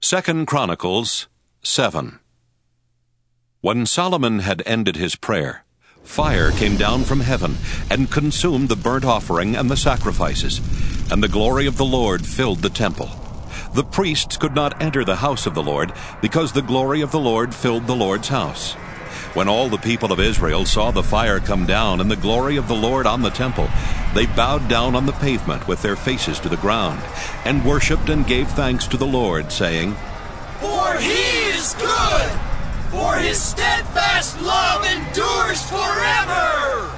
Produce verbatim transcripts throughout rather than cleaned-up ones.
Second Chronicles seven. When Solomon had ended his prayer, fire came down from heaven and consumed the burnt offering and the sacrifices, and the glory of the Lord filled the temple. The priests could not enter the house of the Lord, because the glory of the Lord filled the Lord's house. When all the people of Israel saw the fire come down and the glory of the Lord on the temple, they bowed down on the pavement with their faces to the ground, and worshipped and gave thanks to the Lord, saying, For he is good, for his steadfast love endures forever.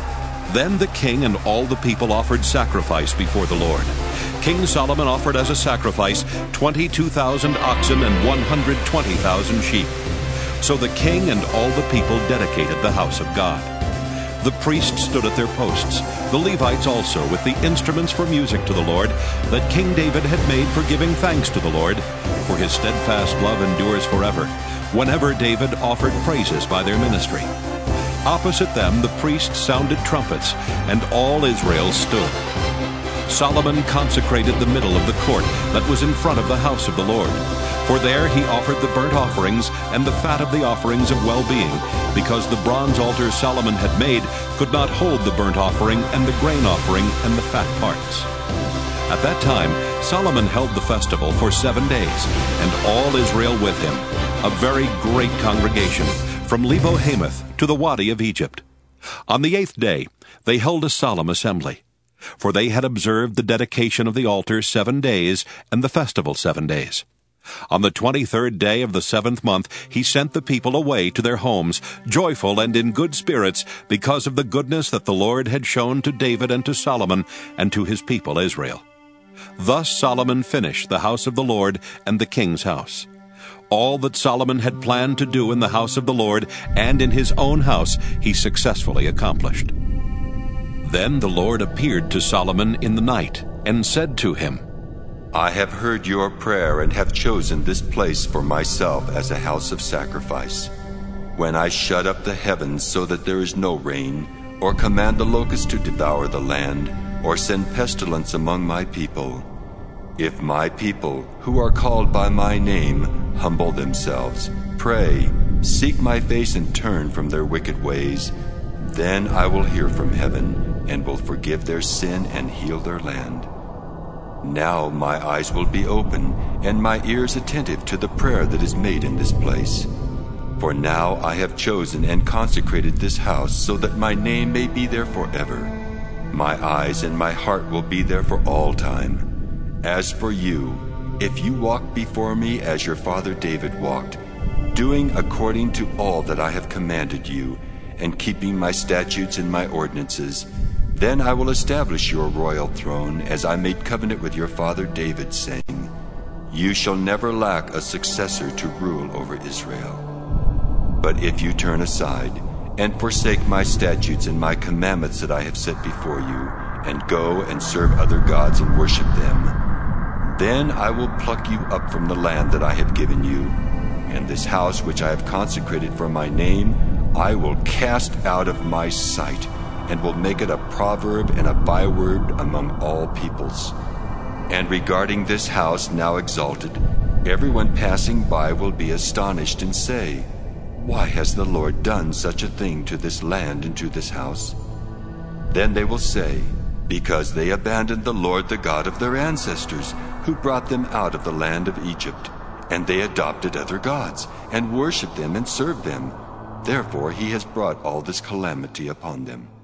Then the king and all the people offered sacrifice before the Lord. King Solomon offered as a sacrifice twenty-two thousand oxen and one hundred twenty thousand sheep. So the king and all the people dedicated the house of God. The priests stood at their posts, the Levites also, with the instruments for music to the Lord, that King David had made for giving thanks to the Lord, for his steadfast love endures forever, whenever David offered praises by their ministry. Opposite them the priests sounded trumpets, and all Israel stood. Solomon consecrated the middle of the court that was in front of the house of the Lord. For there he offered the burnt offerings and the fat of the offerings of well-being, because the bronze altar Solomon had made could not hold the burnt offering and the grain offering and the fat parts. At that time Solomon held the festival for seven days, and all Israel with him, a very great congregation, from Lebo-Hamath to the Wadi of Egypt. On the eighth day they held a solemn assembly, for they had observed the dedication of the altar seven days and the festival seven days. On the twenty-third day of the seventh month he sent the people away to their homes, joyful and in good spirits, because of the goodness that the Lord had shown to David and to Solomon and to his people Israel. Thus Solomon finished the house of the Lord and the king's house. All that Solomon had planned to do in the house of the Lord and in his own house he successfully accomplished. Then the Lord appeared to Solomon in the night and said to him, I have heard your prayer and have chosen this place for myself as a house of sacrifice. When I shut up the heavens so that there is no rain, or command the locusts to devour the land, or send pestilence among my people, if my people, who are called by my name, humble themselves, pray, seek my face and turn from their wicked ways, then I will hear from heaven and will forgive their sin and heal their land. Now my eyes will be open and my ears attentive to the prayer that is made in this place. For now I have chosen and consecrated this house so that my name may be there forever. My eyes and my heart will be there for all time. As for you, if you walk before me as your father David walked, doing according to all that I have commanded you, and keeping my statutes and my ordinances, then I will establish your royal throne as I made covenant with your father David, saying, You shall never lack a successor to rule over Israel. But if you turn aside and forsake my statutes and my commandments that I have set before you, and go and serve other gods and worship them, then I will pluck you up from the land that I have given you, and this house which I have consecrated for my name I will cast out of my sight, and will make it a proverb and a byword among all peoples. And regarding this house now exalted, everyone passing by will be astonished and say, Why has the Lord done such a thing to this land and to this house? Then they will say, Because they abandoned the Lord the God of their ancestors, who brought them out of the land of Egypt, and they adopted other gods, and worshipped them and served them. Therefore he has brought all this calamity upon them.